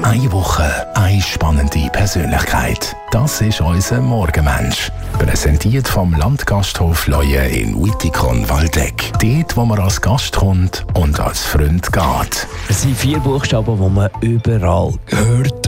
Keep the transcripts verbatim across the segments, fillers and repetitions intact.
Eine Woche, eine spannende Persönlichkeit. Das ist unser Morgenmensch. Präsentiert vom Landgasthof Leue in Wittikon-Waldeck. Dort, wo man als Gast kommt und als Freund geht. Es sind vier Buchstaben, die man überall hört.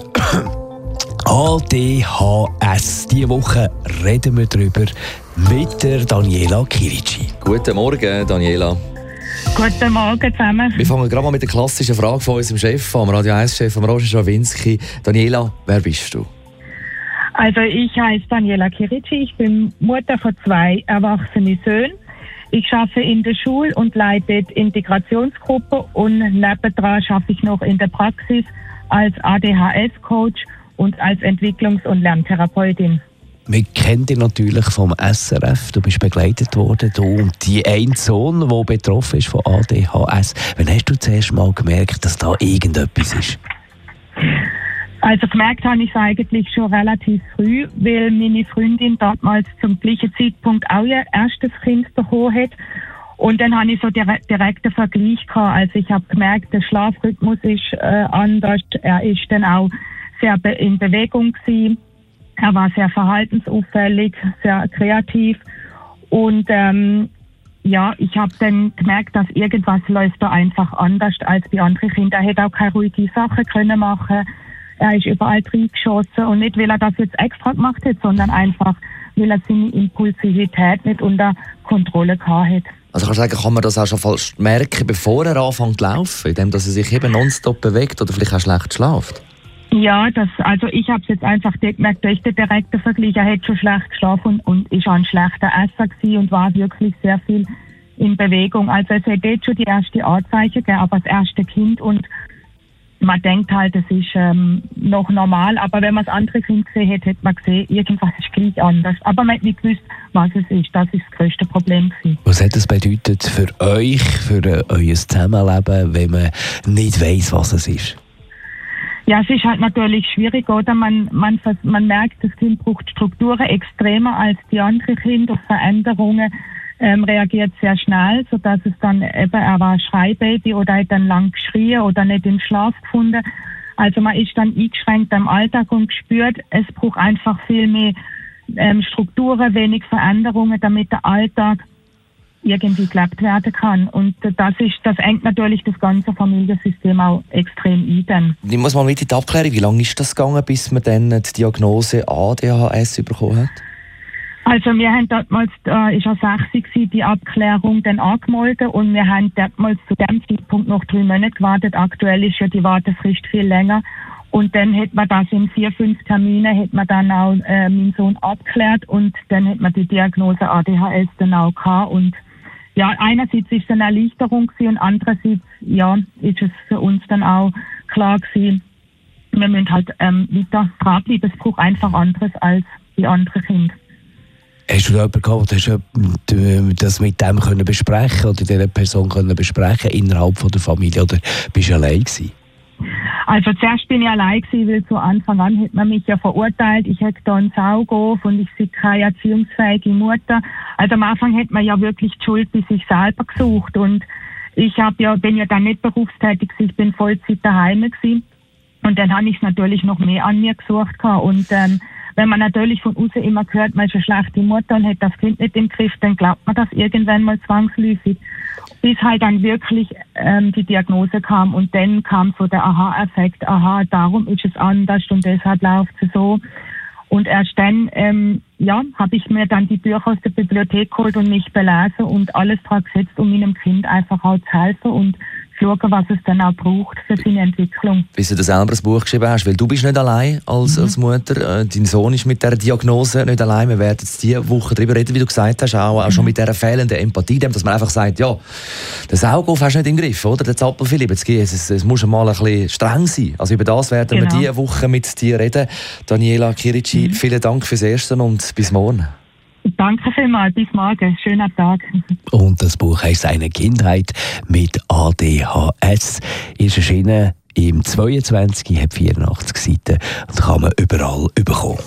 A D H S. Diese Woche reden wir darüber mit der Daniela Chirici. Guten Morgen, Daniela. Guten Morgen zusammen. Wir fangen gerade mal mit der klassischen Frage von unserem Chef, vom Radio eins-Chef, vom Roger Schawinski. Daniela, wer bist du? Also ich heiße Daniela Chirici, ich bin Mutter von zwei erwachsenen Söhnen. Ich arbeite in der Schule und leite die Integrationsgruppe und nebendran arbeite ich noch in der Praxis als A D H S-Coach und als Entwicklungs- und Lerntherapeutin. Wir kennen dich natürlich vom S R F. Du bist begleitet worden, du und die eine Sohn, der betroffen ist von A D H S. Wann hast du zuerst mal gemerkt, dass da irgendetwas ist? Also gemerkt habe ich es eigentlich schon relativ früh, weil meine Freundin damals zum gleichen Zeitpunkt auch ihr erstes Kind bekommen hat. Und dann habe ich so direkt, direkt einen Vergleich gehabt. Also ich habe gemerkt, der Schlafrhythmus ist äh, anders. Er ist dann auch sehr be- in Bewegung gewesen. Er war sehr verhaltensauffällig, sehr kreativ. Und ähm, ja, ich habe dann gemerkt, dass irgendwas läuft da einfach anders als bei anderen Kindern. Er hätte auch keine ruhige Sachen können machen. Er ist überall reingeschossen. Und nicht, weil er das jetzt extra gemacht hat, sondern einfach, weil er seine Impulsivität nicht unter Kontrolle gehabt hat. Also kannst du sagen, kann man das auch schon falsch merken, bevor er anfängt zu laufen, indem er sich eben nonstop bewegt oder vielleicht auch schlecht schläft? Ja, das, also ich habe es jetzt einfach gemerkt, durch den direkten Vergleich. Er hat schon schlecht geschlafen und, und ist auch ein schlechter Esser gewesen und war wirklich sehr viel in Bewegung. Also es hat dort schon die erste Anzeichen gegeben, aber das erste Kind und man denkt halt, es ist ähm, noch normal, aber wenn man das andere Kind gesehen hat, hat man gesehen, irgendwas ist gleich anders. Aber man hat nicht gewusst, was es ist. Das ist das grösste Problem gewesen. Was hat das bedeutet für euch, für äh, euer Zusammenleben, wenn man nicht weiss, was es ist? Ja, es ist halt natürlich schwierig, oder? Man, man, man merkt, das Kind braucht Strukturen extremer als die anderen Kinder. Auf Veränderungen ähm, reagiert sehr schnell, sodass es dann eben, er war ein Schreibaby oder hat dann lang geschrien oder nicht in Schlaf gefunden. Also man ist dann eingeschränkt im Alltag und spürt, es braucht einfach viel mehr ähm, Strukturen, wenig Veränderungen, damit der Alltag irgendwie gelebt werden kann. Und das ist, das engt natürlich das ganze Familiensystem auch extrem ein. Dann. Ich muss mal mit in die Abklärung. Wie lange ist das gegangen, bis man dann die Diagnose A D H S bekommen hat? Also wir haben damals, äh, ist auch sechzig gewesen, die Abklärung dann angemeldet und wir haben damals zu dem Zeitpunkt noch drei Monate gewartet. Aktuell ist ja die Wartefrist viel länger. Und dann hat man das in vier, fünf Terminen, hat man dann auch äh, meinen Sohn abgeklärt und dann hat man die Diagnose A D H S dann auch gehabt. Und ja, einerseits ist es eine Erleichterung gewesen und andererseits, ja, ist es für uns dann auch klar gewesen, wir müssen halt ähm, weiter dranbleiben. Es braucht einfach anderes als die anderen Kinder. Hast du da jemanden gehabt, hast du das mit dem können besprechen oder dieser Person können besprechen innerhalb von der Familie oder bist du allein gewesen? Also zuerst bin ich allein gewesen, weil zu Anfang an hat man mich ja verurteilt. Ich hätte da einen Saugof und ich bin keine erziehungsfähige Mutter. Also am Anfang hat man ja wirklich die Schuld bei sich selber gesucht und ich hab ja, bin ja dann nicht berufstätig gewesen, ich bin Vollzeit daheim gewesen. Und dann habe ich es natürlich noch mehr an mir gesucht gehabt. Und ähm, wenn man natürlich von außen immer hört, man ist eine schlechte Mutter und hat das Kind nicht im Griff, dann glaubt man das irgendwann mal zwangsläufig. Bis halt dann wirklich ähm, die Diagnose kam und dann kam so der Aha-Effekt. Aha, darum ist es anders und deshalb läuft es so. Und erst dann, ähm, ja, habe ich mir dann die Bücher aus der Bibliothek geholt und mich belesen und alles dran gesetzt, um meinem Kind einfach auch zu helfen und schauen, was es dann auch braucht für seine Entwicklung. Bis du dir selber ein Buch geschrieben hast, weil du bist nicht allein als, mhm. als Mutter. Äh, dein Sohn ist mit dieser Diagnose nicht allein. Wir werden jetzt diese Woche darüber reden, wie du gesagt hast, auch, auch mhm. schon mit dieser fehlenden Empathie, dass man einfach sagt, ja, den Saugof hast du nicht im Griff, oder? Den Zappelphilipp, jetzt es, es, es muss mal ein bisschen streng sein. Also über das werden genau. wir diese Woche mit dir reden. Daniela Chirici, mhm. vielen Dank fürs Erste und bis morgen. Danke vielmals, bis morgen. Schönen Tag. Und das Buch heisst «Eine Kindheit mit A D H S». Ist erschienen im zweiundzwanzig, hat vierundachtzig Seiten und kann man überall bekommen.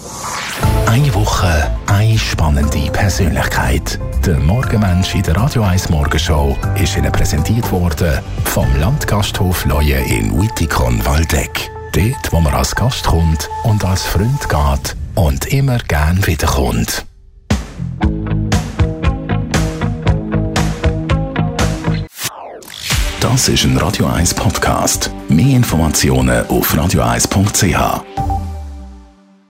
Eine Woche, eine spannende Persönlichkeit. Der Morgenmensch in der Radio eins Morgenshow ist Ihnen präsentiert worden vom Landgasthof Leue in Wittikon-Waldeck. Dort, wo man als Gast kommt und als Freund geht und immer gern wiederkommt. Das ist ein Radio eins Podcast. Mehr Informationen auf radio eins punkt c h.